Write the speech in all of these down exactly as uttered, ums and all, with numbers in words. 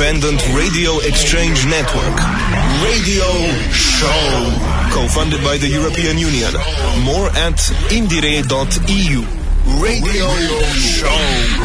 independent radio exchange network. Radio Show. Co-funded by the European Union. More at indire dot e u. Radio Show.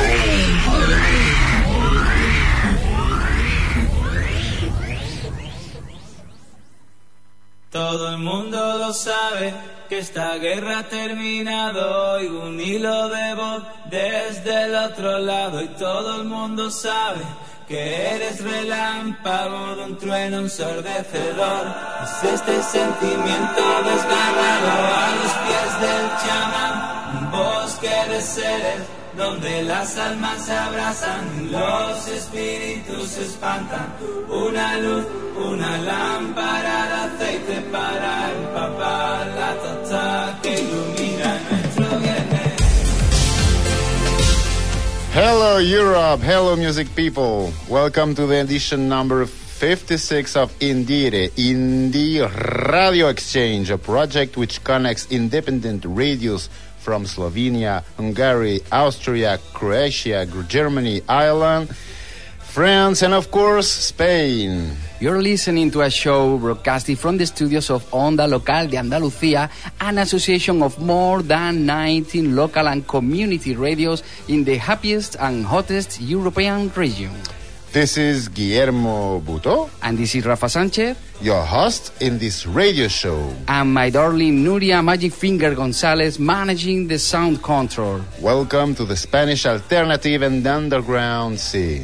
Todo el mundo lo sabe, que esta guerra ha terminado. Oigo un hilo de voz desde el otro lado y todo el mundo sabe que eres relámpago de un trueno ensordecedor. Es este sentimiento desgarrado a los pies del chamán, un bosque de seres donde las almas se abrazan y los espíritus se espantan. Una luz, una lámpara de aceite para empapar la tota que ilumina nuestro viernes. Hello Europe, hello music people. Welcome to the edition number fifty-six of Indire, Indie Radio Exchange, a project which connects independent radios from Slovenia, Hungary, Austria, Croatia, Germany, Ireland, France, and of course, Spain. You're listening to a show broadcasting from the studios of Onda Local de Andalucía, an association of more than nineteen local and community radios in the happiest and hottest European region. This is Guillermo Buto. And this is Rafa Sanchez, your host in this radio show. And my darling Nuria Magic Finger Gonzalez managing the sound control. Welcome to the Spanish alternative and underground scene.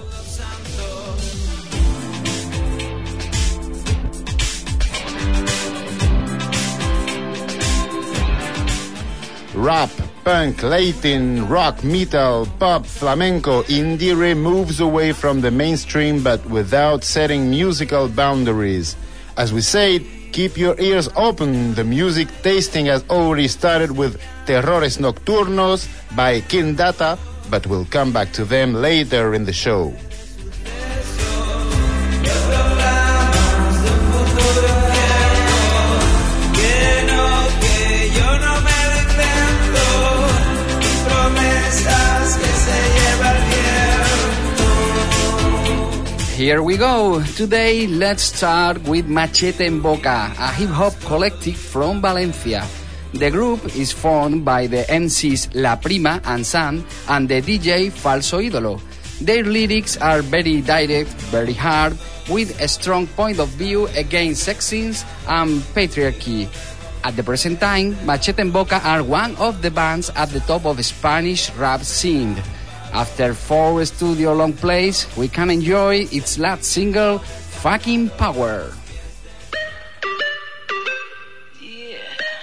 Rap, punk, Latin, rock, metal, pop, flamenco, Indire moves away from the mainstream but without setting musical boundaries. As we said, keep your ears open. The music tasting has already started with Terrores Nocturnos by Kindata, but we'll come back to them later in the show. Here we go. Today, let's start with Machete en Boca, a hip-hop collective from Valencia. The group is formed by the M Cs La Prima and Sam and the D J Falso Idolo. Their lyrics are very direct, very hard, with a strong point of view against sexism and patriarchy. At the present time, Machete en Boca are one of the bands at the top of the Spanish rap scene. After four studio long plays, we can enjoy its last single, Fucking Power. Yeah.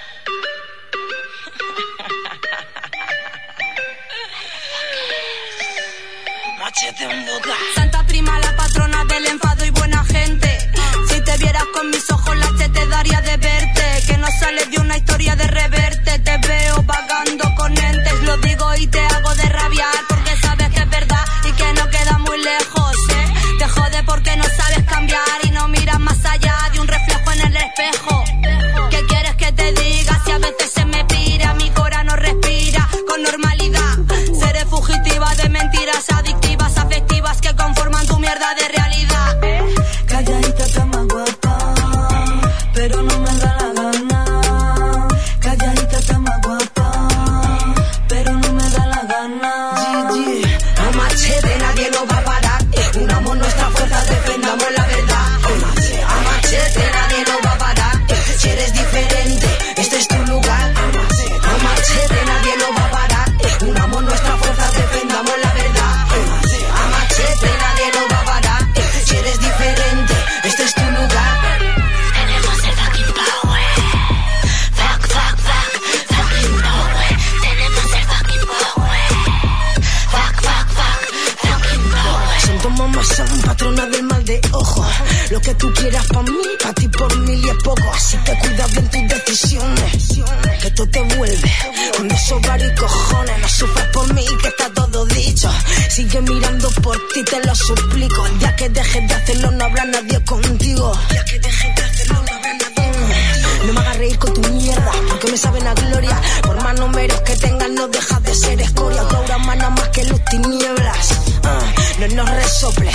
Machete en boca. Santa Prima, la patrona del enfado y buena gente. Si te vieras con mis ojos, la che te daría de verte. Que no sales de una historia de reverte. Te veo vagando con entes, lo digo y te hago de rabiar. Porque sabes que es verdad y que no queda muy lejos, ¿eh? Te jode porque no sabes cambiar y no miras más allá de un reflejo en el espejo. ¿Qué quieres que te diga? Si a veces se me pira, mi cora no respira con normalidad. Seré fugitiva de mentiras adictivas, afectivas que conforman tu mierda de realidad. Calladita está más guapa, pero no me da la gana. Calladita está más guapa, pero no me da la gana. G G. A Machete nadie nos va a parar. Unamos nuestras fuerzas, defendamos la verdad. A Machete nadie nos va a parar. Si eres diferente, este es tu lugar. A Machete nadie nos va a parar. Unamos nuestras fuerzas, defendamos la verdad. A Machete nadie nos va a parar. Si eres diferente, este es tu lugar. Tenemos el fucking power. Fuck, fuck, fuck, fucking power. Tenemos el fucking power. Fuck, fuck, fuck, fucking power. Son tu mamá, son patrona del mal de ojo. Lo que tú quieras pa' mí, pa' ti por mil y es poco. Así que cuida bien tus decisiones, que esto te vuelve con esos cojones. No sufras por mí, que está todo dicho. Sigue mirando por ti, te lo suplico. El día que dejes de hacerlo no habrá nadie contigo. El día que dejes de hacerlo no habrá nadie contigo. No me hagas reír con tu mierda, porque me saben a gloria. Por más números que tengas no dejas de ser escoria. Tu aura mana más que luz tinieblas. uh, No nos resoples, que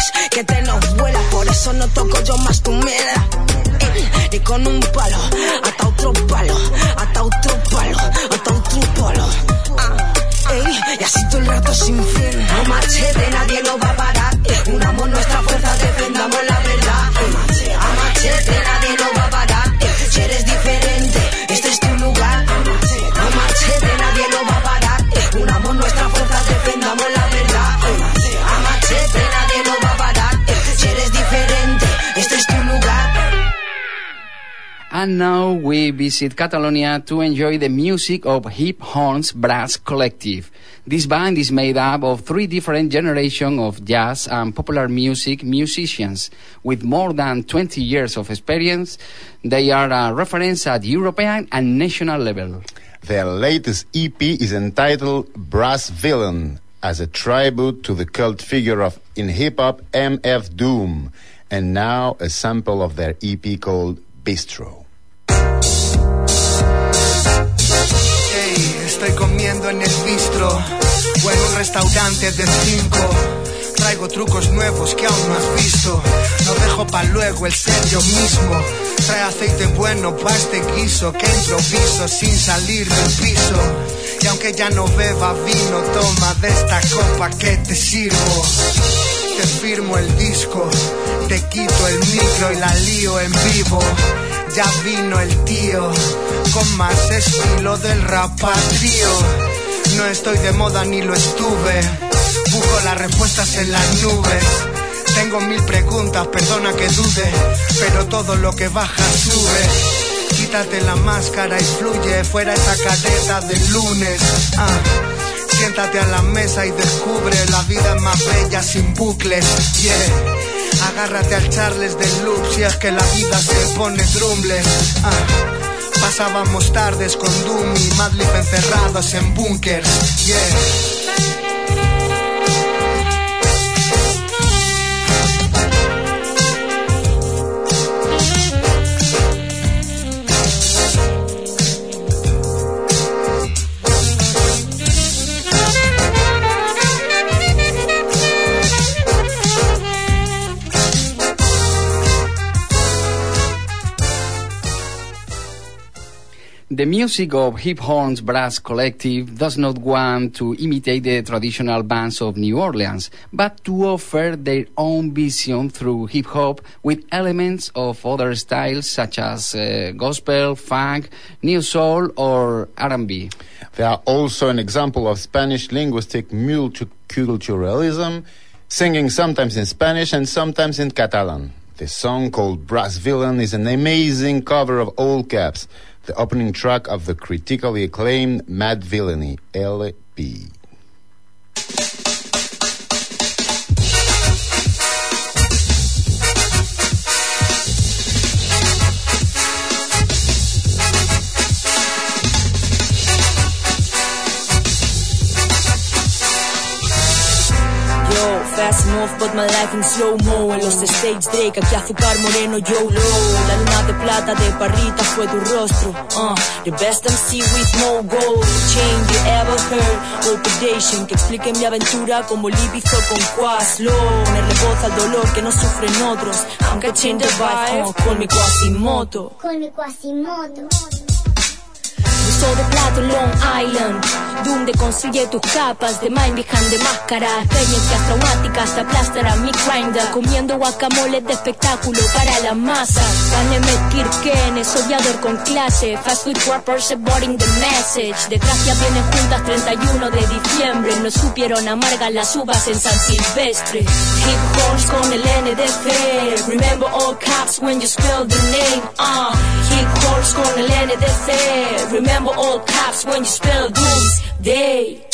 billete no vuela, por eso no toco yo más tu mierda. Eh, ni con un palo, hasta otro palo, hasta otro palo, hasta otro palo. Ah, ey, y así todo el rato sin fin. A machete nadie nos va a parar. Unamos nuestra fuerza, defendamos la verdad. A machete nadie nos va a parar. Si eres diferente, este es tu lugar. A machete nadie nos va a parar. Unamos nuestra fuerza, defendamos la verdad. A machete nadie nos va a parar. Si eres diferente, este es tu lugar. And now we visit Catalonia to enjoy the music of Hip Horns Brass Collective. This band is made up of three different generations of jazz and popular music musicians. With more than twenty years of experience, they are a reference at European and national level. Their latest E P is entitled Brass Villain, as a tribute to the cult figure of in hip-hop M F Doom, and now a sample of their E P called Bistro. Estoy comiendo en el bistro o en un restaurante de cinco. Traigo trucos nuevos que aún no has visto. No dejo pa' luego el ser yo mismo. Trae aceite bueno pa' este guiso que improviso sin salir del piso. Y aunque ya no beba vino, toma de esta copa que te sirvo. Te firmo el disco, te quito el micro y la lío en vivo. Ya vino el tío, con más estilo del rapatrío. No estoy de moda ni lo estuve, busco las respuestas en las nubes. Tengo mil preguntas, perdona que dude, pero todo lo que baja sube. Quítate la máscara y fluye, fuera esa careta del lunes. Ah. Siéntate a la mesa y descubre la vida más bella sin bucles. Yeah. Agárrate al Charles del loop si es que la vida se pone drumbles. Ah. Pasábamos tardes con Doom y Madlib encerrados en bunkers. Yeah. The music of Hip Horns Brass Collective does not want to imitate the traditional bands of New Orleans, but to offer their own vision through hip-hop with elements of other styles such as uh, gospel, funk, new soul or R and B. They are also an example of Spanish linguistic multiculturalism, singing sometimes in Spanish and sometimes in Catalan. The song called Brass Villain is an amazing cover of All Caps, the opening track of the critically acclaimed Mad Villainy L P. Fast enough, but my life in slow-mo. En los stage Drake, aquí azúcar moreno, YOLO. La luna de plata de Parrita fue tu rostro. uh, The best M C with no gold chain you ever heard. Reputation, que explique mi aventura como Lib hizo con Quaslo. Ponerle voz al dolor que no sufren otros. Aunque change the vibe, uh, con mi Quasimoto. Con mi Quasimoto. Uso de plato Long Island, donde construye tus capas de mind behind de máscara. Experiencias traumáticas aplastarán mi grinder. Comiendo guacamole de espectáculo para la masa. Panemet Kirken es odiador con clase. Fast food rappers boarding the message. Desgracias vienen juntas treinta y uno de diciembre. No supieron amargar las uvas en San Silvestre. Hip horns con el N D C. Remember all caps when you spell the name. uh. Hip horns con el N D C. Remember all caps when you spell Doomsday.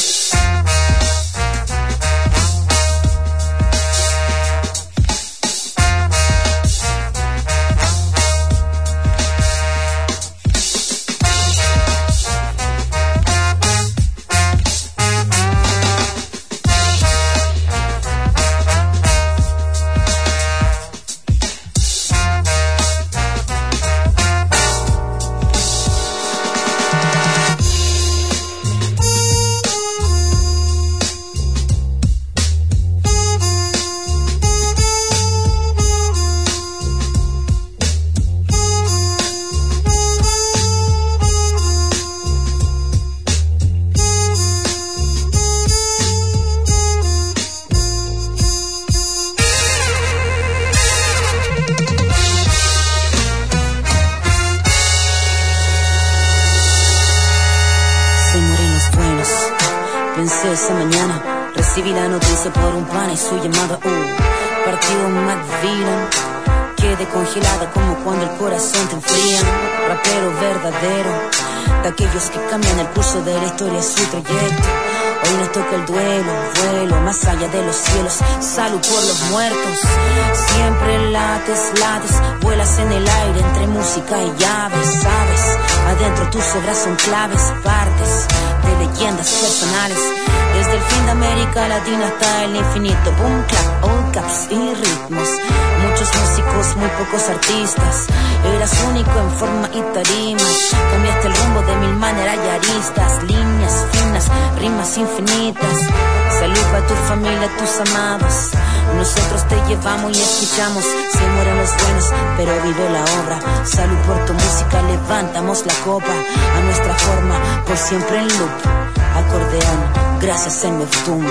Pensé esa mañana, recibí la noticia por un pana y su llamada. Uh, partido McVillain. Quedé congelada como cuando el corazón te enfría. Rapero verdadero, de aquellos que cambian el curso de la historia, su trayecto. Hoy nos toca el duelo, vuelo más allá de los cielos. Salud por los muertos. Siempre lates, lates, vuelas en el aire entre música y llaves, sabes. Adentro tus obras son claves, partes de leyendas personales. Desde el fin de América Latina hasta el infinito. Boom, clap, all caps y ritmos. Muchos músicos, muy pocos artistas. Eras único en forma y tarima. Cambiaste el rumbo de mil maneras y aristas. Líneas finas, rimas infinitas. Salud para tu familia, tus amados. Nosotros te llevamos y escuchamos. Se mueren los buenos, pero vive la obra. Salud por tu música, levantamos la copa. A nuestra forma, por siempre en loop. Acordeón, gracias M F Doom.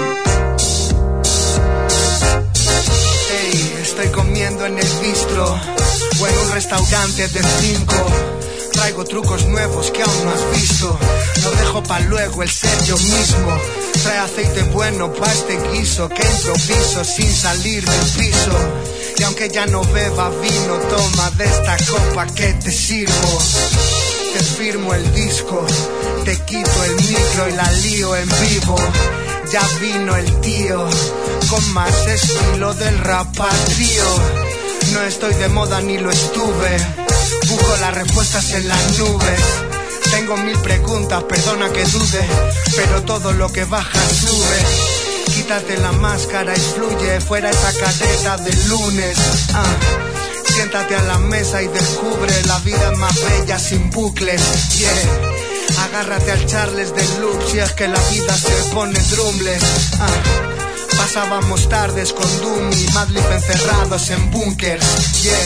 Hey, estoy comiendo en el bistro o en un restaurante de cinco. Traigo trucos nuevos que aún no has visto. No dejo pa' luego el ser yo mismo. Trae aceite bueno pa' este guiso que improviso sin salir del piso. Y aunque ya no beba vino, toma de esta copa que te sirvo. Te firmo el disco, te quito el micro y la lío en vivo. Ya vino el tío, con más estilo del rapatrío. No estoy de moda ni lo estuve, busco las respuestas en las nubes. Tengo mil preguntas, perdona que dude, pero todo lo que baja sube. Quítate la máscara y fluye, fuera esa careta de lunes. Ah. Siéntate a la mesa y descubre la vida más bella sin bucles, yeah. Agárrate al Charles del loop si es que la vida se pone drumbles, ah. Pasábamos tardes con Doom y Madlib encerrados en bunkers, yeah.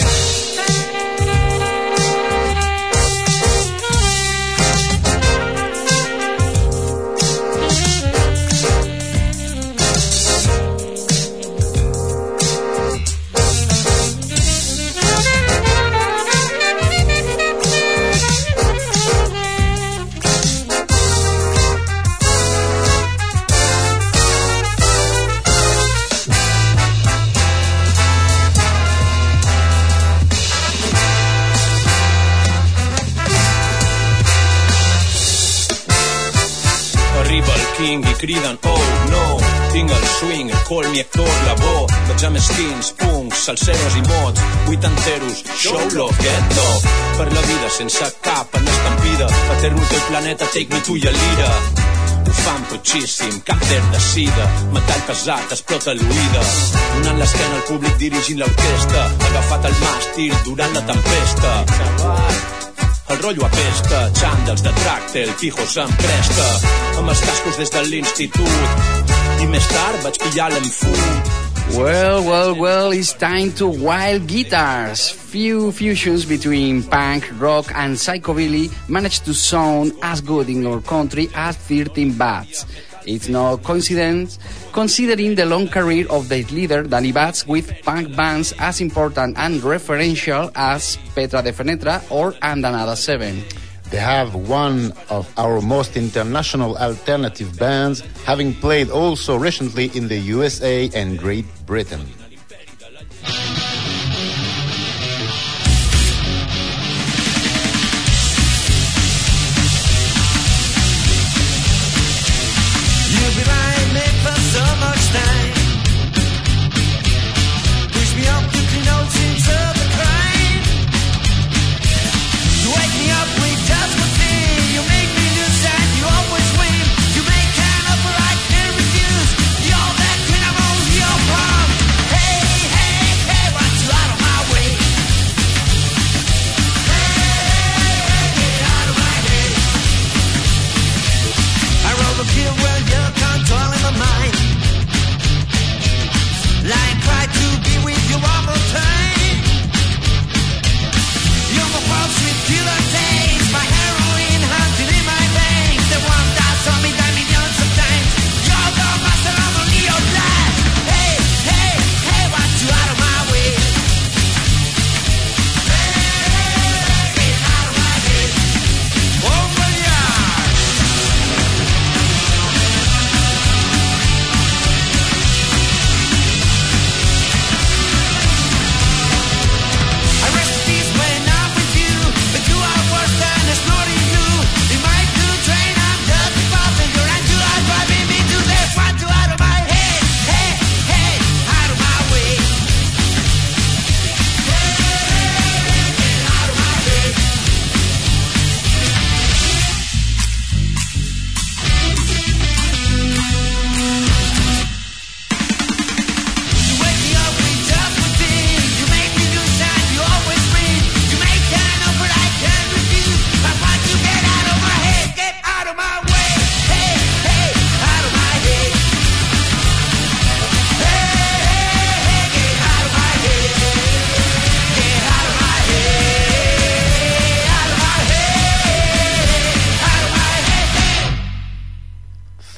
I criden, oh no, tinc el swing, el colm i Héctor Lavoe, tots amb skins, punks, salseros i mots, vuitanteros, show love, get love, per la vida sense cap en estampida, eterno que el planeta, take me to your leader. Ho fan potxíssim, càncer de sida, metall pesat, explota l'oïda, donant l'esquena al públic dirigint l'orquestra, agafat el màstil durant la tempesta. El rotllo apesta, xandals de tràctel, pijos amb cresta, amb els cascos des de l'institut, i més tard vaig pillar l'enfut. Well, well, well, it's time to Wild Guitars. Few fusions between punk, rock and psychobilly managed to sound as good in our country as thirteen Bats. It's no coincidence, considering the long career of their leader, Danny Batts, with punk bands as important and referential as Petra de Fenetra or Andanada seven. They have one of our most international alternative bands, having played also recently in the U S A and Great Britain. Hey!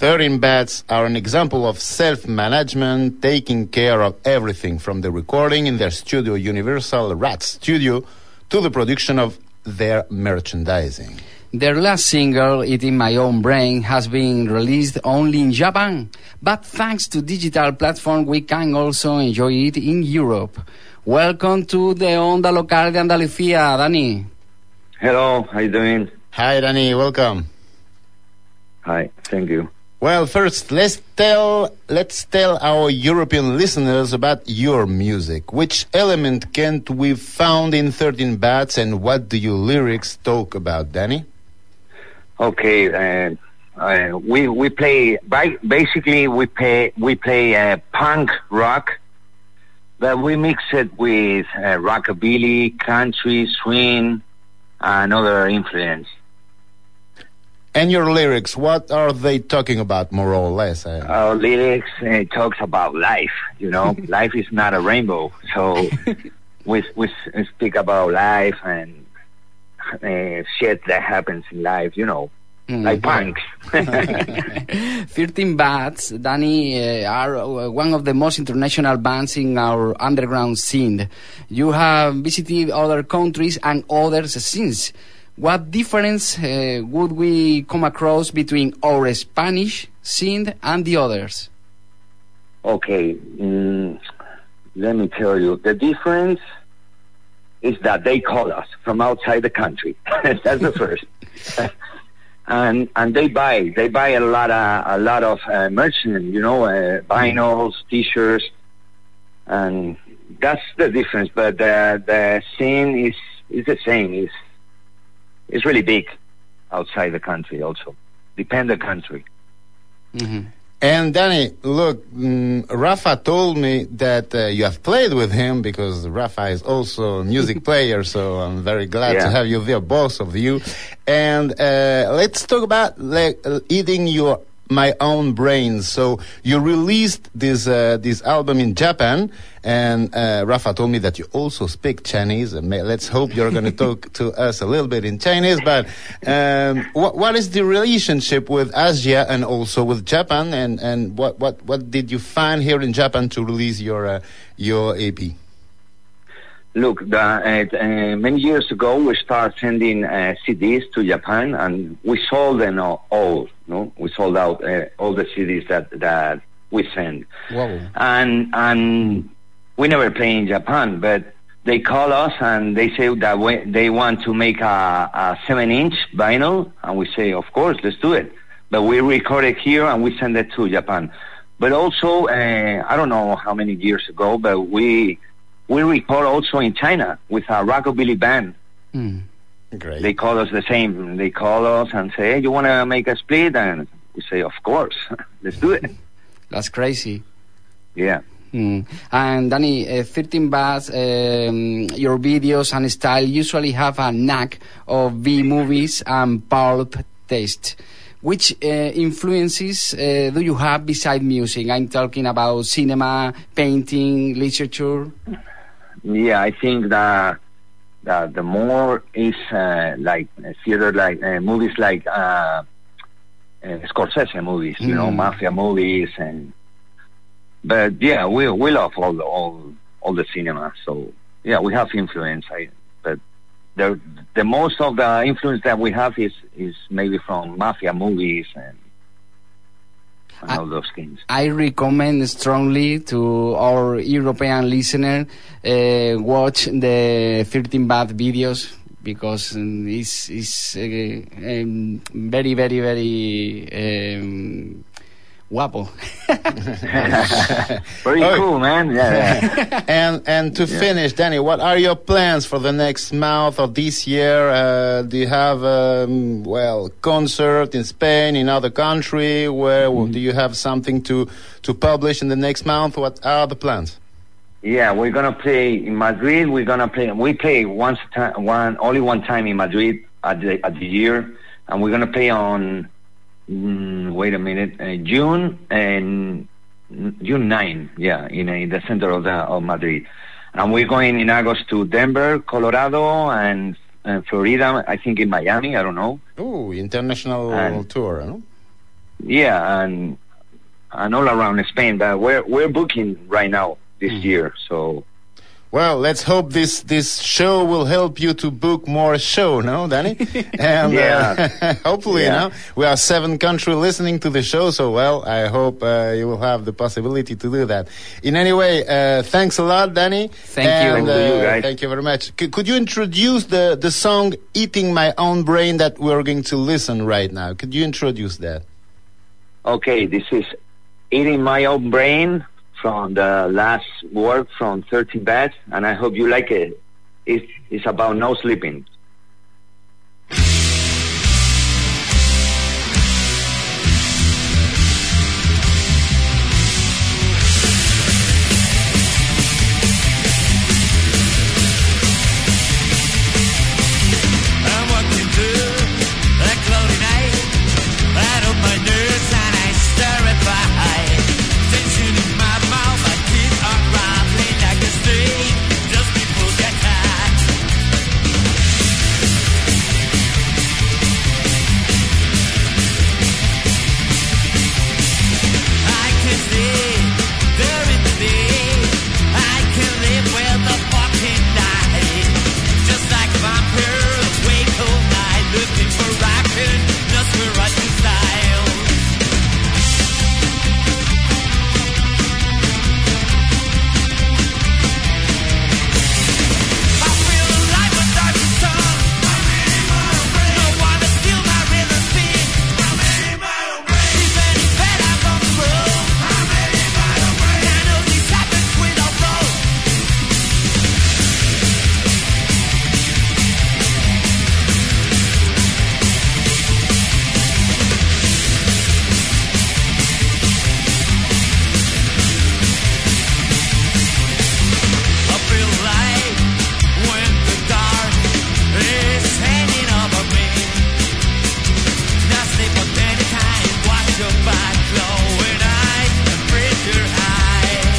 thirteen Bats are an example of self-management, taking care of everything from the recording in their studio, Universal Rats Studio, to the production of their merchandising. Their last single, Eating My Own Brain, has been released only in Japan, but thanks to digital platform we can also enjoy it in Europe. Welcome to the Onda Local de Andalucía, Dani. Hello, how you doing? Hi, Dani, welcome. Hi, thank you. Well, first, let's tell let's tell our European listeners about your music. Which element can't we found in thirteen Bats, and what do your lyrics talk about, Dani? Okay, uh, uh, we we play basically we play we play uh, punk rock, but we mix it with uh, rockabilly, country, swing, and other influence. And your lyrics, what are they talking about, more or less? Uh, Our lyrics uh, talks about life. You know, life is not a rainbow, so we we speak about life and Uh, shit that happens in life, you know, mm. like punks. thirteen Bats, Dani, uh, are uh, one of the most international bands in our underground scene. You have visited other countries and other scenes. What difference uh, would we come across between our Spanish scene and the others? Okay, mm, let me tell you, the difference is that they call us from outside the country. That's the first. and and they buy they buy a lot of a lot of uh, merchandise, you know, uh, vinyls, T-shirts, and that's the difference. But the the scene is is the same. It's it's really big outside the country. Also, depend the country. Mm-hmm. And Dani, look, mm, Rafa told me that uh, you have played with him, because Rafa is also a music player, so I'm very glad yeah. to have you there, both of you. And uh, let's talk about like, uh, Eating Your My Own Brains. So you released this uh, this album in Japan, and uh, Rafa told me that you also speak Chinese. And may, let's hope you're going to talk to us a little bit in Chinese. But um, what what is the relationship with Asia and also with Japan? And, and what, what, what did you find here in Japan to release your uh, your E P? Look, the, uh, uh, many years ago, we started sending uh, C Ds to Japan, and we sold them all. all no, we sold out uh, all the C Ds that that we send. Wow. And and we never play in Japan, but they call us and they say that we, they want to make a, a seven-inch vinyl, and we say, of course, let's do it. But we record it here and we send it to Japan. But also, uh, I don't know how many years ago, but we. We record also in China with a rockabilly band. Mm. Great. They call us the same. They call us and say, hey, you want to make a split? And we say, of course, let's do it. That's crazy. Yeah. Mm. And Dani, uh, thirteen Bats, um, your videos and style usually have a knack of B-movies and pulp taste. Which uh, influences uh, do you have beside music? I'm talking about cinema, painting, literature. Yeah, I think that, that the more is uh, like uh, theater, like uh, movies like uh, uh, Scorsese movies, you mm. know, mafia movies, and but yeah, we we love all the, all all the cinema. So yeah, we have influence. I, but the the most of the influence that we have is is maybe from mafia movies and. I, all those things. I recommend strongly to our European listener uh, watch the thirteen Bats videos, because um, it's, it's uh, um, very, very, very um, guapo. Very oh. cool, man. Yeah. yeah. and and to yeah. finish, Dani, what are your plans for the next month of this year? Uh, do you have um, well concert in Spain, in other country? Where mm-hmm. do you have something to to publish in the next month? What are the plans? Yeah, we're gonna play in Madrid. We're gonna play. We play once time, one only one time in Madrid at the at the year, and we're gonna play on. Mm, wait a minute, uh, June and June ninth, yeah, in, in the center of the of Madrid, and we're going in August to Denver, Colorado, and, and Florida. I think in Miami. I don't know. Oh, international and, tour, no? yeah, and and all around Spain. But we're we're booking right now this mm. year, so. Well, let's hope this, this show will help you to book more show, no, Danny? And yeah. uh, hopefully, yeah. you know, we are seven countries listening to the show, so well, I hope uh, you will have the possibility to do that. In any way, uh, thanks a lot, Danny. Thank and, you. Uh, Thank you, guys. Thank you very much. C- could you introduce the, the song Eating My Own Brain that we're going to listen right now? Could you introduce that? Okay, this is Eating My Own Brain, from the last work from thirty Bats, and I hope you like it. It's, it's about no sleeping. I'm walking through a cloudy night. I open my nose and I stare at my eye. Tension in my mouth, my teeth are rattling like a snake just before the attack. I can see during the day, I can live with the fucking night. Just like a vampire, wake all night, looking for action, just for Russian style. I feel alive without the sun. No one to steal my rhythm beat. Even if bad I'm on the road. I know this happens without thought. I feel like when the dark is hanging over me. Not sleep at any time, watch your back, glowing eyes, and freeze your eyes.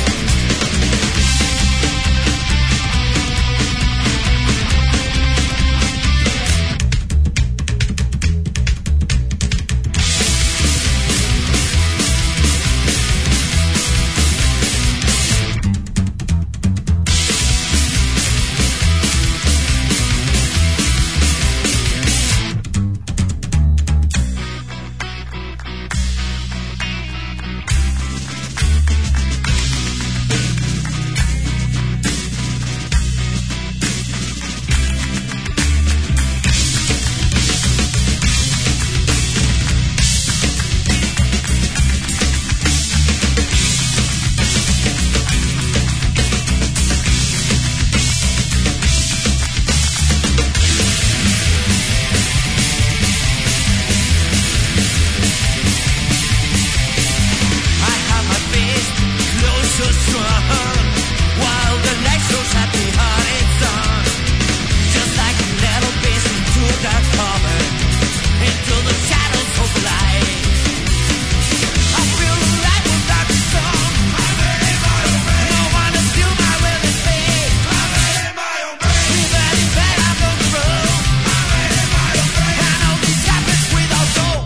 I have my fist close so strong, while the light shows at the heart it's on. Just like a little beast into the cover, into the shadows of light. I feel alive without the sun. No one to steal my rhythm beat. Even if bad I'm on the road. I know this happens without thought.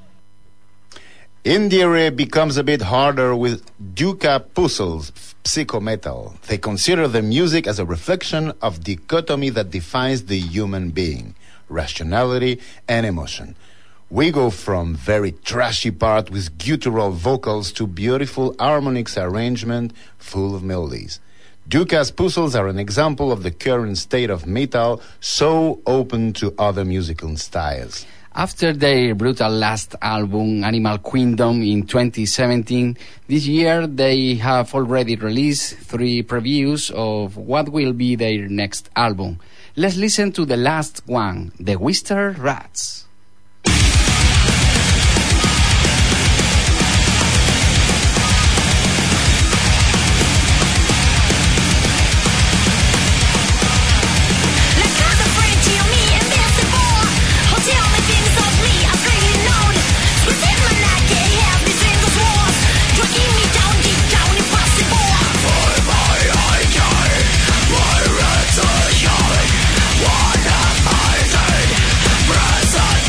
Indire becomes a bit harder with Duka Puzzle's psychometal. They consider the music as a reflection of dichotomy that defines the human being, rationality and emotion. We go from very trashy part with guttural vocals to beautiful harmonics arrangement full of melodies. Duka's Puzzles are an example of the current state of metal, so open to other musical styles. After their brutal last album, Animal Kingdom, in twenty seventeen, this year they have already released three previews of what will be their next album. Let's listen to the last one, The Whisper Rats. Like I'm afraid to me and this before. Oh, tell me things of me, I'm clearly known. Within my night, can't have me singles wars. Dragging me down, deep down, impossible. For my I die, my rats are young. What have I done? Present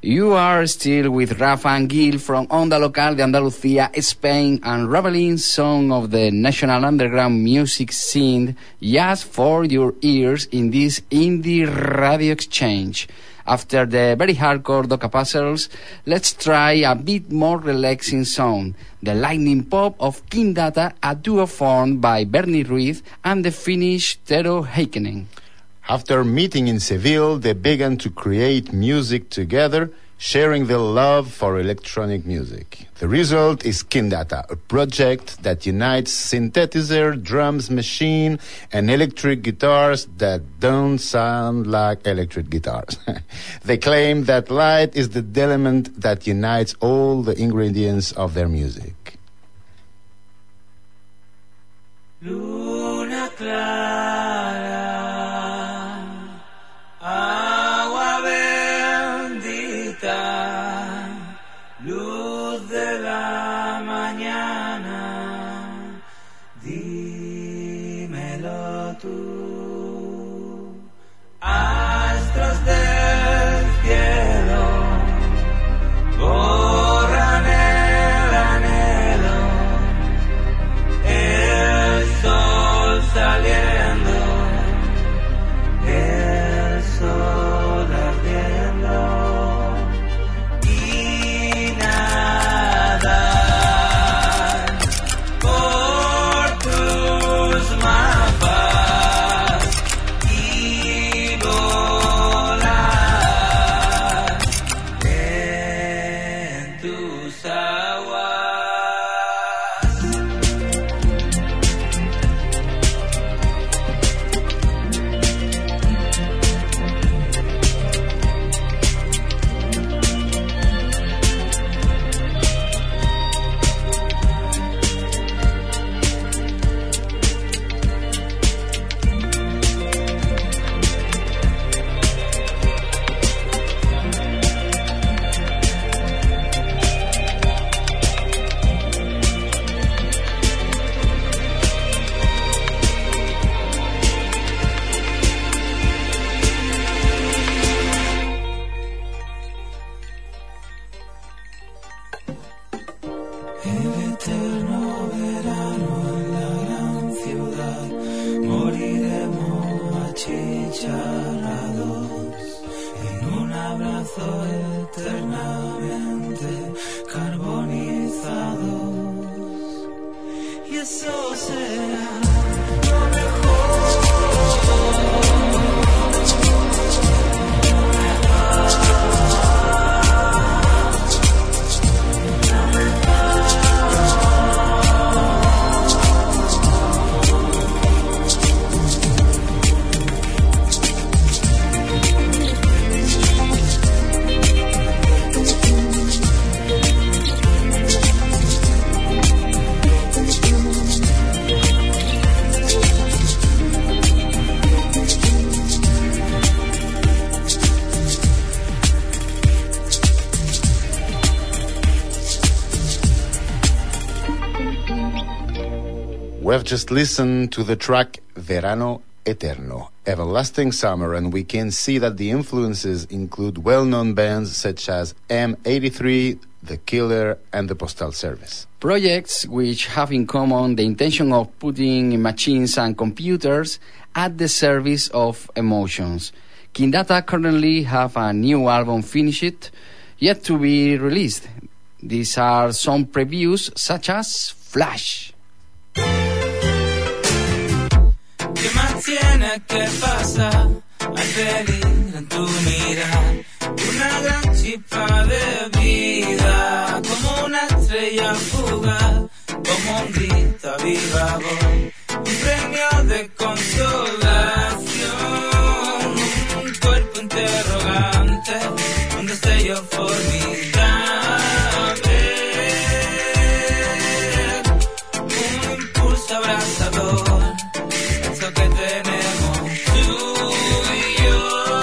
You are still with Rafa and Gil from Onda Local de Andalucía, Spain, and reveling song of the national underground music scene just for your ears in this indie radio exchange. After the very hardcore Doka Puzzles, let's try a bit more relaxing sound, the lightning pop of King Data, a duo formed by Bernie Ruiz and the Finnish Tero Heikkinen. After meeting in Seville, they began to create music together, sharing their love for electronic music. The result is Kindata, a project that unites synthesizer, drums, machine, and electric guitars that don't sound like electric guitars. They claim that light is the element that unites all the ingredients of their music. Luna clara, agua bendita, luz de la mañana, dímelo tú. Astros del cielo borran el anhelo, el sol saliendo, el sol ardiendo, y nadar por tus mapas y volar en tus aguas. El eterno verano en la gran ciudad, moriremos achicharrados en un abrazo eternamente carbonizados. Y eso será lo mejor. We've just listened to the track Verano Eterno, Everlasting Summer, and we can see that the influences include well-known bands such as M eighty-three, The Killer, and The Postal Service. Projects which have in common the intention of putting machines and computers at the service of emotions. King Data currently have a new album finished, yet to be released. These are some previews such as Flash. ¿Qué más tiene que pasar al peligro en tu mirar? Una gran chispa de vida, como una estrella fugaz, como un grito a viva voz, un premio de consolación, un cuerpo interrogante, un destello formidable, un impulso abrazador. Que tenemos tú y yo,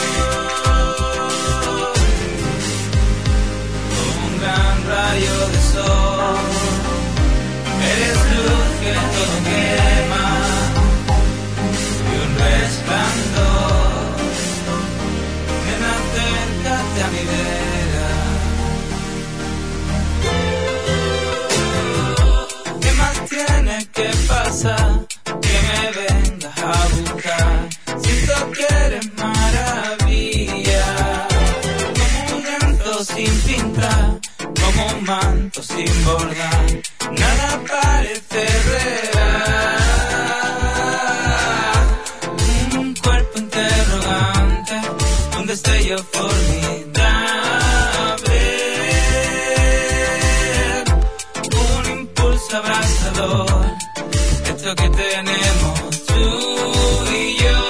un gran rayo de sol, eres luz que todo quema y un resplandor, ven acércate a mi vera. barco sin bordar, nada parece real. Un cuerpo interrogante, un destello formidable, un impulso abrazador, esto que tenemos tú y yo.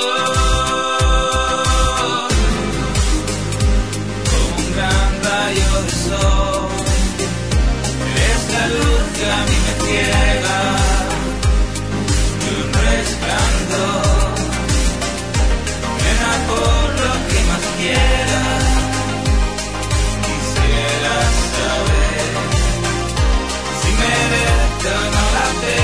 Que a mí me ciega, un resplandor, llena por lo que más quiera. Quisiera saber si merece o no la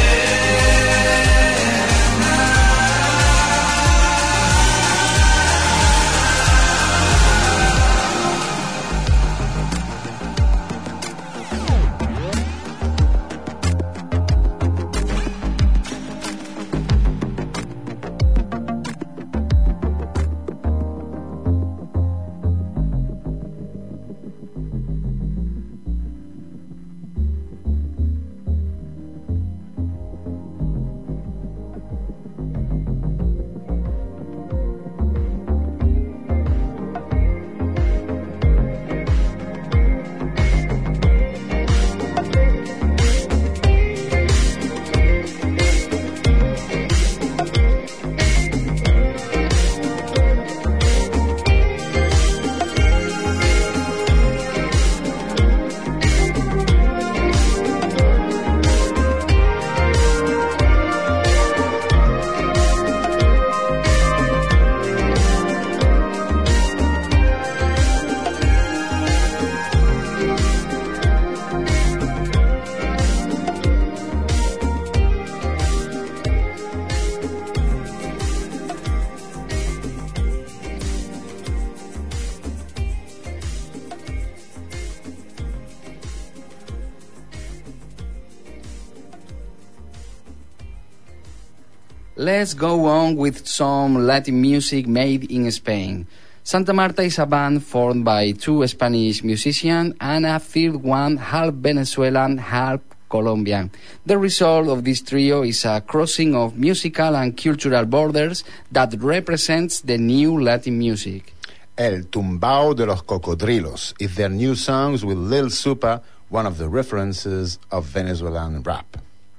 Let's go on with some Latin music made in Spain. Santa Marta is a band formed by two Spanish musicians and a third one half Venezuelan, half Colombian. The result of this trio is a crossing of musical and cultural borders that represents the new Latin music. El Tumbao de los Cocodrilos is their new songs with Lil Supa, one of the references of Venezuelan rap.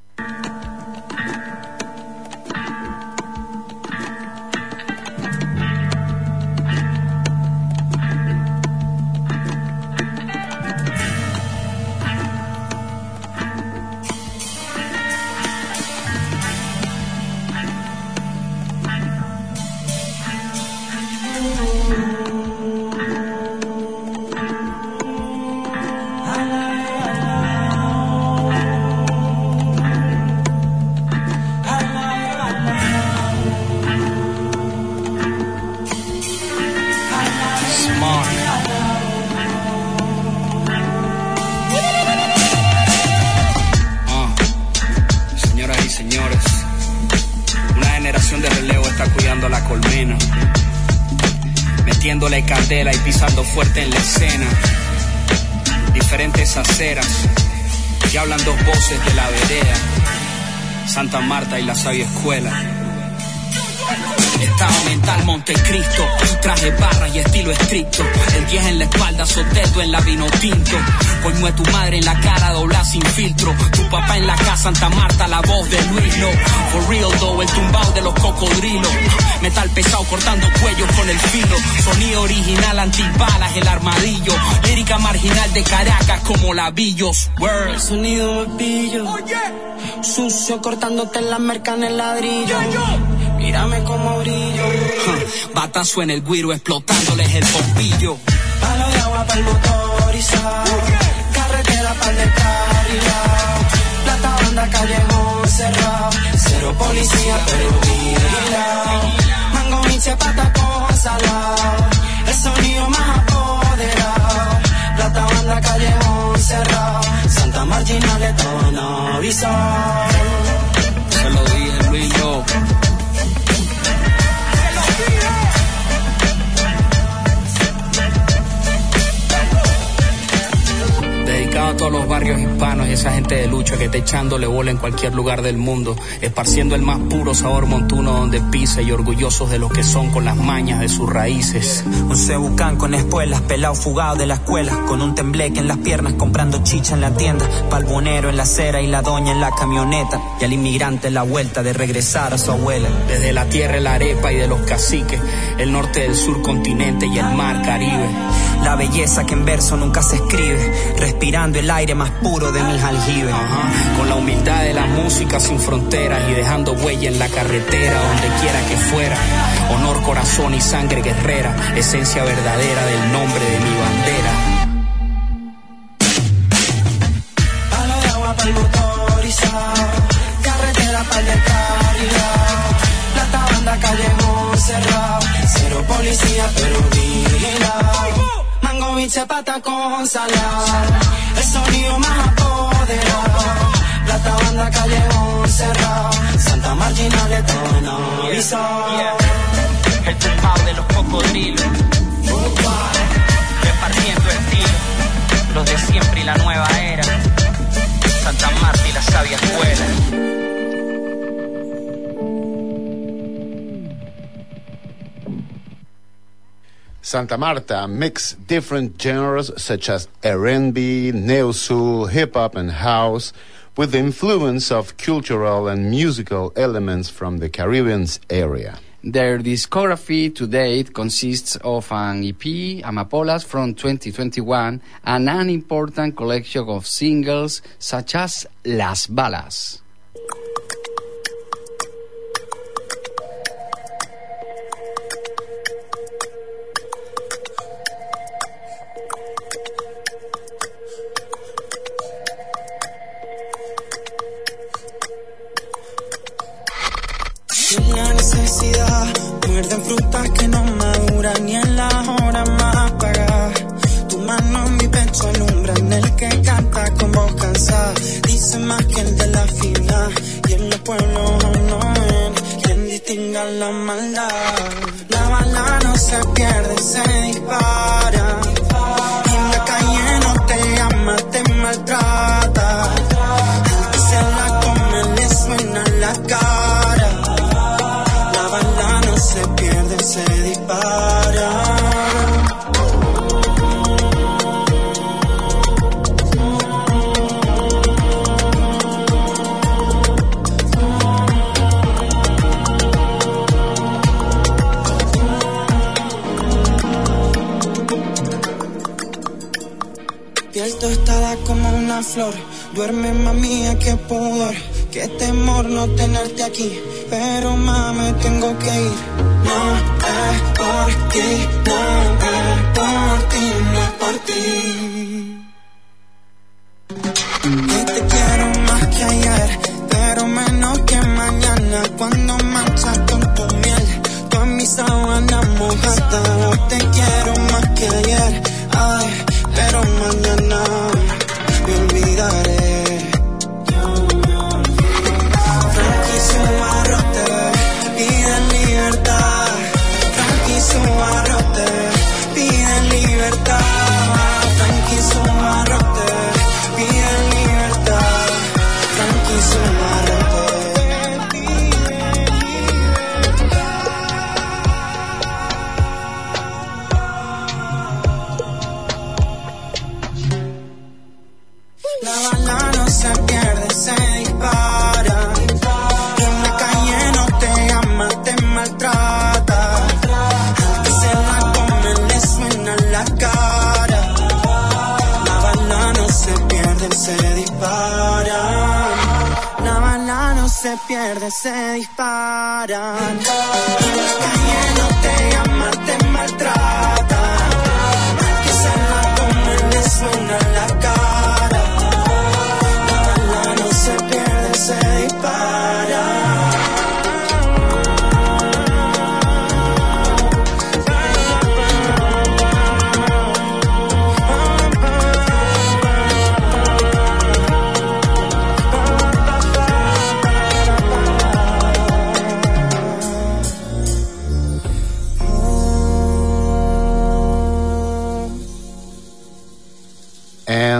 Candela y pisando fuerte en la escena, diferentes aceras que hablan dos voces de la vereda, Santa Marta y la sabia escuela. Estado mental, Montecristo, traje barra y estilo estricto. El diez en la espalda, soteto en la vino tinto. Coño de tu madre en la cara, dobla sin filtro. Tu papá en la casa, Santa Marta, la voz de Luis Lo. For real though, el tumbao de los cocodrilos. Metal pesado cortando cuellos con el filo. Sonido original, antibalas, el armadillo. Lírica marginal de Caracas como labillos. Word. Sonido de pillo. Sucio cortándote en la merca en el ladrillo. Mírame como brillo. Huh. Batazo en el guiro explotándoles el bombillo. Palo de agua para el motorizado. Carretera para el descarrilado. Plata banda callejón cerrado. Cero policía pero vigilado. Mango miche pata con salado. El sonido más apoderado. Plata banda callejón cerrado. Santa Marginal todo no avisado. Se lo dije Luis Lo. Dedicado a todos los barrios hispanos y esa gente de lucha que está echándole bola en cualquier lugar del mundo, esparciendo el más puro sabor montuno donde pisa y orgullosos de lo que son con las mañas de sus raíces. Un cebucán con espuelas, pelado fugado de la escuela, con un tembleque en las piernas, comprando chicha en la tienda, palbonero en la acera y la doña en la camioneta, y al inmigrante en la vuelta de regresar a su abuela. Desde la tierra, la arepa y de los caciques, el norte del sur continente y el mar Caribe. La belleza que en verso nunca se escribe, respirando el aire más puro de mis aljibes. Ajá. Con la humildad de la música sin fronteras y dejando huella en la carretera donde quiera que fuera. Honor, corazón y sangre guerrera, esencia verdadera del nombre de mi bandera. Palo de agua para el motorizado, carretera para el descarrilado, plata banda callejón cerrado, cero policía pero vigilado, mango biche pata con salado, el sonido más apoderado, plata banda callejón cerrado, Santa Marginal todo en avisado. Yeah. El tumbao de los cocodrilos, repartiendo el tiro, los de siempre y la nueva era, Santa Marta y la sabia escuela. Santa Marta mix different genres such as R and B, neo-soul, hip-hop and house with the influence of cultural and musical elements from the Caribbean area. Their discography to date consists of an E P, Amapolas, from twenty twenty-one, and an important collection of singles such as Las Balas. La necesidad, muerden frutas que no maduran ni en las horas más apagadas. Tu mano en mi pecho alumbra, en el que canta con voz cansada. Dice más que el de la final, y en los pueblos no ven quien distinga la maldad. La bala no se pierde, se dispara. En la calle no te ama, te maltrata. El que se la come le suena la cara. Se pierde, se dispara. Piel tostada como una flor, duerme mami, qué pudor, qué temor no tenerte aquí, pero mami tengo que ir. No es por ti, no es por ti, no es por ti. Que te quiero más que ayer, pero menos que mañana, cuando manchas con tu miel, todas mis sábanas mojadas. Hoy te quiero más que ayer, ay, pero mañana me olvidaré. Frankie su barrote, pide libertad. Frankie su barrote, pide libertad. Frankie su barrote, pide libertad. Frankie su barrote, pide libertad. La bala no se pierde, se dispara. En la calle no te ama, te maltrata. Al que se la come le suena la cara. La bala no se pierde, se dispara. La bala no se pierde, se dispara. En la calle no te ama, te maltrata. Al que se la come le suena la cara. Se pierde, se dispara. Oh.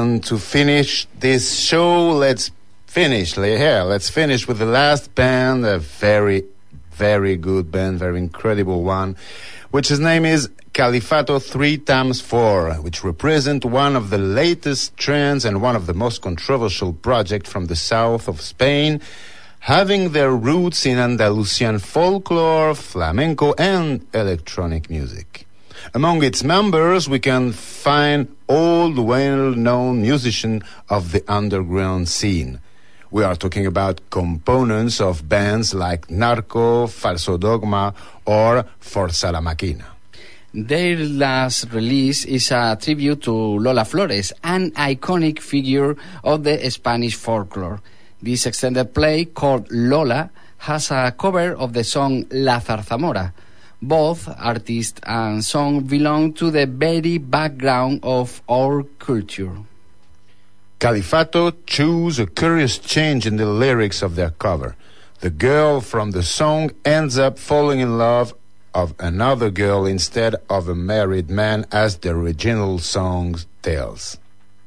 And to finish this show, let's finish, here, let's finish with the last band, a very, very good band, very incredible one, which his name is Califato three times four, which represent one of the latest trends and one of the most controversial projects from the south of Spain, having their roots in Andalusian folklore, flamenco, and electronic music. Among its members, we can find all the well-known musicians of the underground scene. We are talking about components of bands like Narco, Falso Dogma, or Forza la Máquina. Their last release is a tribute to Lola Flores, an iconic figure of the Spanish folklore. This extended play, called Lola, has a cover of the song La Zarzamora. Both artist and song belong to the very background of our culture. Califato chose a curious change in the lyrics of their cover. The girl from the song ends up falling in love of another girl instead of a married man, as the original song tells.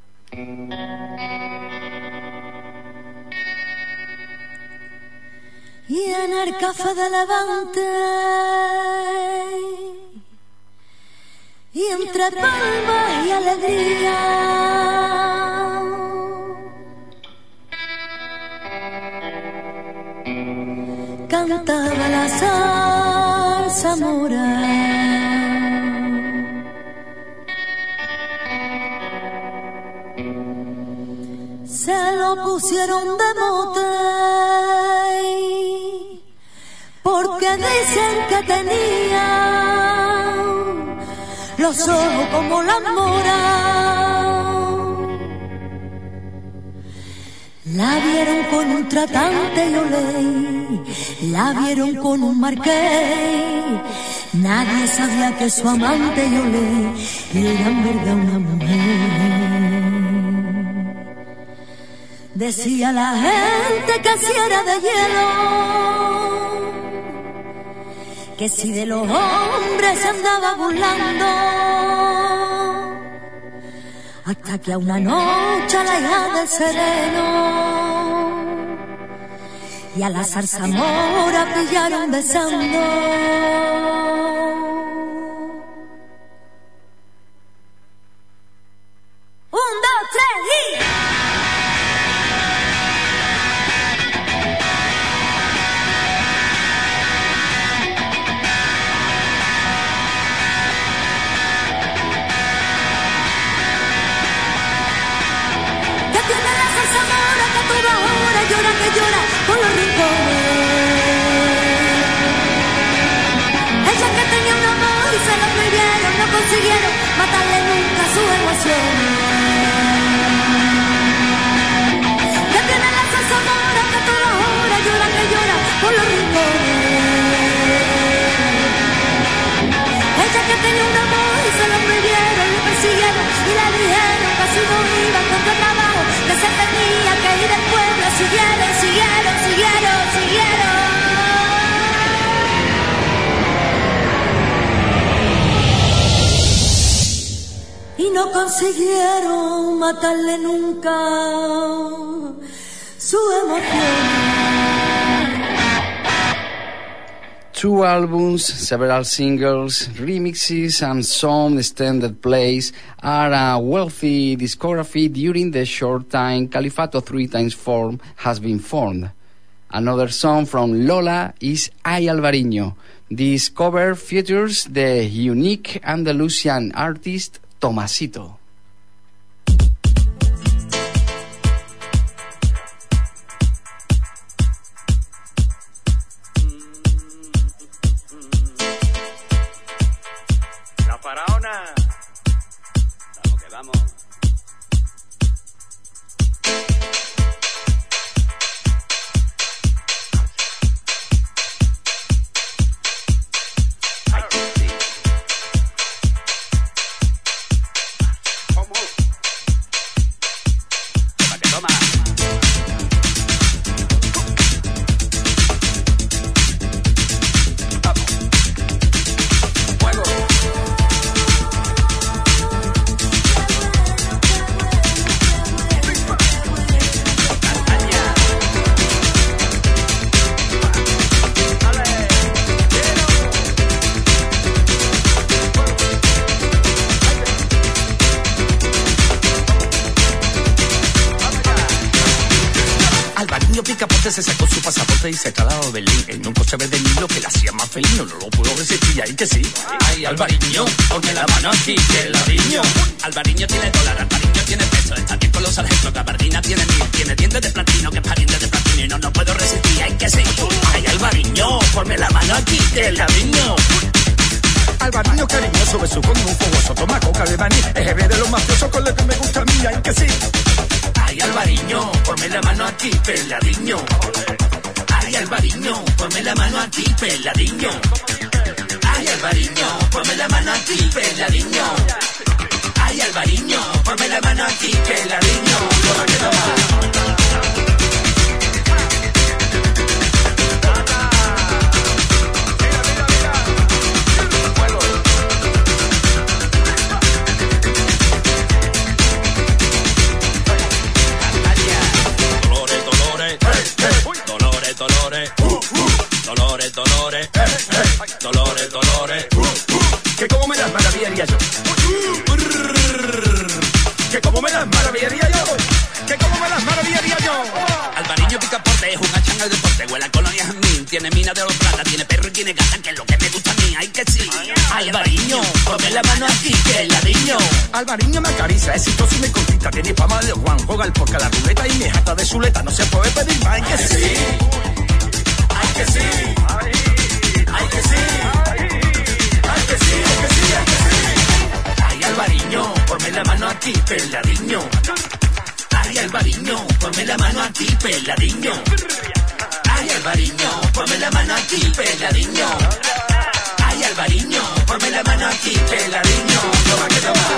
Y en el café de Levante, y entre palmas y alegría, cantaba la zarzamora. Se lo pusieron de mote porque dicen que tenía los ojos como la mora. La vieron con un tratante y olé, la vieron con un marqués. Nadie sabía que su amante y olé era en verdad una mujer. Decía la gente que si era de hielo, que si de los hombres se andaba burlando, hasta que a una noche a la hija del sereno y a la zarzamora pillaron besando. Un, dos, tres y... llora que llora por los rincones. Ella que tenía un amor y se lo prohibieron, no consiguieron matarle nunca su emoción. Que tiene la zarzamora que a todas horas llora que llora por los rincones. Ella que tenía un amor y se lo prohibieron, lo persiguieron y le dijeron que así no iba con tu trabajo, que se tenía que ir del pueblo. Siguieron, siguieron, siguieron, siguieron. Y no consiguieron matarle nunca su emoción. Two albums, several singles, remixes, and some extended plays are a wealthy discography during the short time Califato three times four has been formed. Another song from Lola is Ay Alvariño. This cover features the unique Andalusian artist Tomasito. Picaporte se sacó su pasaporte y se trasladó a Berlín en un coche verde Nilo que la hacía más feliz. No, no lo puedo resistir, ahí que sí. Ay, Alvariño, ponme la mano aquí, que la riño. Alvariño tiene dólar, Alvariño tiene peso. Está bien con los sargentos, Gabardina tiene mil. Tiene dientes de platino, que es pariente de platino. Y no, no puedo resistir, hay que sí. Ay, Alvariño, ponme la mano aquí, que la riño. Alvariño cariñoso, beso con un fogoso, toma coca de maní. Es jefe de los mafiosos con lo que me gusta a mí, hay que sí. Ay, Alvariño, ponme la mano aquí, peladiño. Ay, Alvariño, ponme la mano aquí, peladiño. Ay, Alvariño, ponme la mano aquí, peladiño. Ay, Alvariño, ponme la mano aquí, peladiño. Toma que toma. Dolores, uh, uh, dolores, dolores, eh, eh, dolores, dolores, uh, uh, que como me las maravillaría yo, uh, uh, que como me las maravillaría yo, que como me las maravillaría yo. Alvariño Picaporte es un hachán al deporte, huele a colonia jazmín, tiene mina de oro plata, tiene perro y tiene gata, que es lo que me gusta a mí, ay que sí. Alvariño, ponme la mano aquí, que el ladriño. Alvariño me acaricia, es exitoso y me conquista, tiene fama de Juan, juega el porca la ruleta y me jata de suleta, no se puede pedir más, ay que sí. Ay que sí, ay, ay que sí, ay, ay que sí, ay que sí, ay que sí. Ay Alvariño, ponme la mano aquí, peladiño. Ay Alvariño, ponme la mano aquí, peladiño. Ay Alvariño, ponme la mano aquí, peladiño. Ay Alvariño, ponme la mano aquí, peladiño. Toma que toma.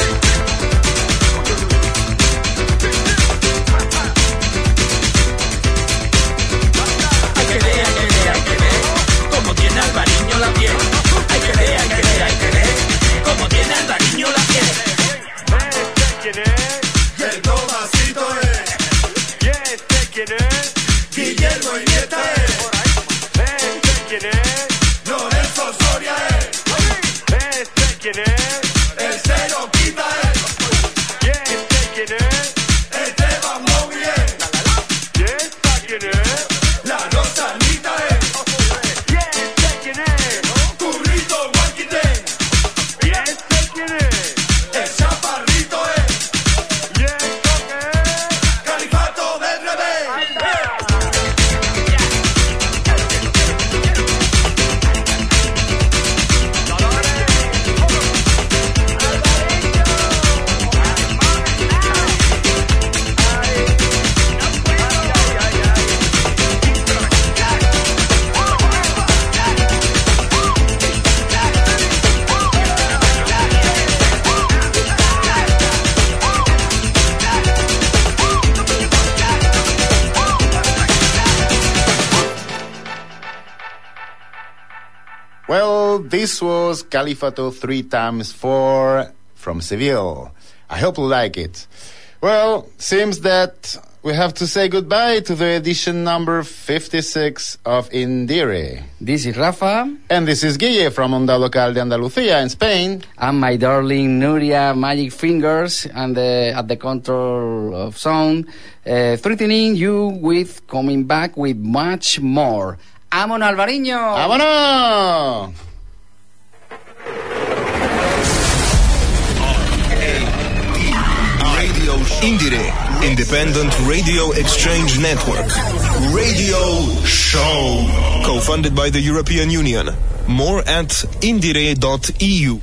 Tiene Alvariño la piel, hay que ver, hay que ver, hay que ver cómo tiene Alvariño la piel. ¿Este quién es? El Tomasito es. ¿Y este quién es? Guillermo Iniesta es. ¿Este quién es? Lorenzo Soria es. ¿Este quién es? El Cero Quita es. ¿Y este quién es? Esteban Momi es. ¿Y esta quién es? La Rosalita es. Well, this was Califato three times four from Seville. I hope you like it. Well, seems that we have to say goodbye to the edition number fifty-six of Indire. This is Rafa. And this is Guille from Onda Local de Andalucía in Spain. And my darling Nuria Magic Fingers and the, at the control of sound, uh, threatening you with coming back with much more. ¡Vámonos, Alvariño! ¡Vámonos! Radio Indire, Independent Radio Exchange Network. Radio Show. Co-funded by the European Union. More at indire dot e u.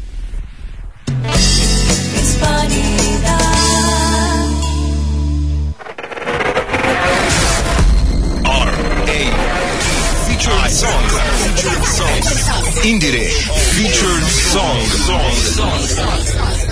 Featured song. Featured song. Indire. Featured song. song.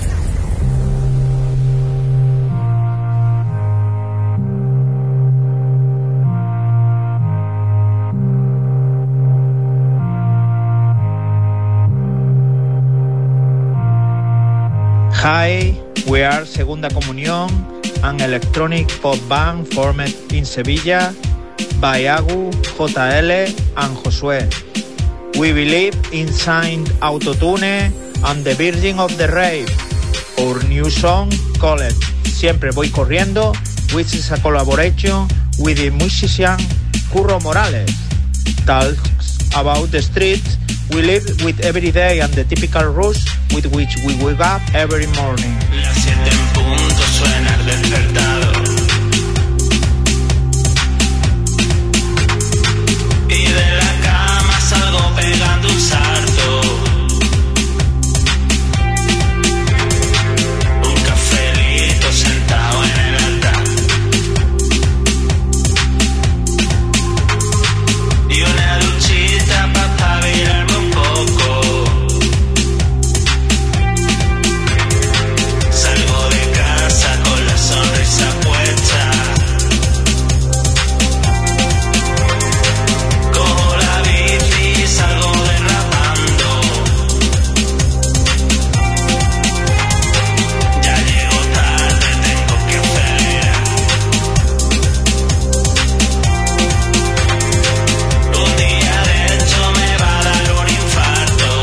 Hi, we are Segunda Comunión, an electronic pop band formed in Sevilla by Agu, J L and Josué. We believe in Saint Autotune and the Virgin of the Rave. Our new song called Siempre Voy Corriendo, which is a collaboration with the musician Curro Morales. Talks about the street we live with every day and the typical rush with which we wake up every morning. Las siete en punto suena el despertador. Y de la cama salgo pegando un salto. Un cafelito sentado en el altar. Y una duchita para espabilarme un poco. Salgo de casa con la sonrisa puesta. Cojo la bici y salgo derrapando. Ya llego tarde, tengo que acelerar. Un día de hecho me va a dar un infarto.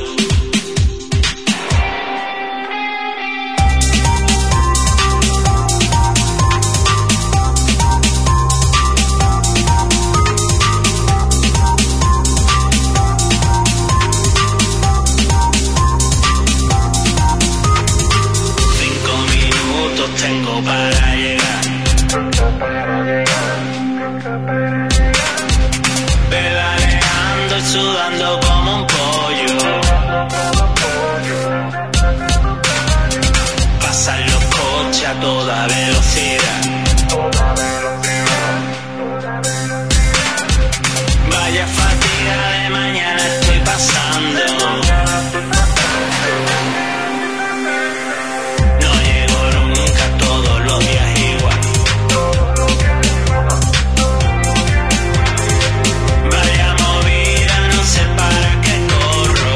Cinco minutos tengo para llegar. Pedaleando y sudando como un pollo. Pasan los coches a toda velocidad. Vaya fatiga de mañana estoy pasando. No llego nunca todos los días igual. Vaya movida, no sé para qué corro.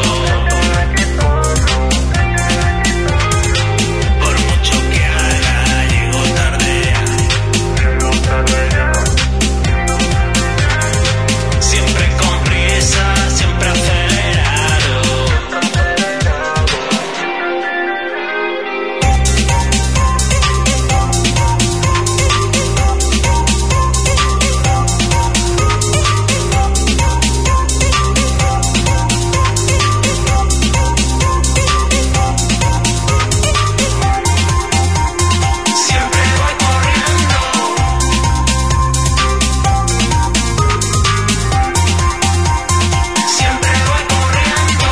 Por mucho que haga, llego tarde ya. Siempre con prisa, siempre acelerado. Siempre voy corriendo. Siempre voy corriendo.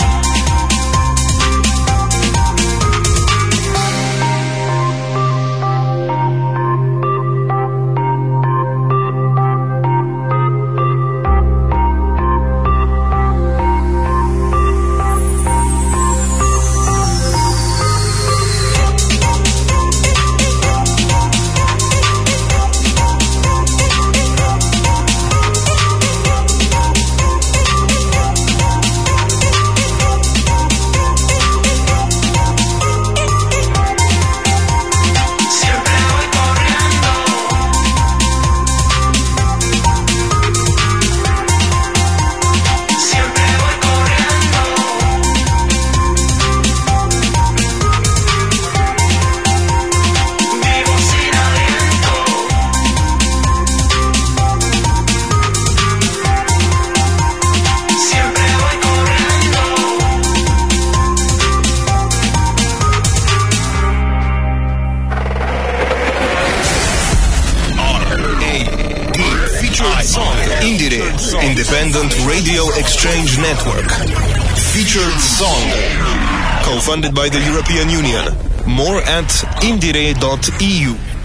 Siempre voy corriendo. Siempre voy corriendo. Vivo sin aliento. Siempre voy corriendo. Featured song Indire Independent Radio Exchange Network. Featured song co-funded by the European Union. More at indire dot e u.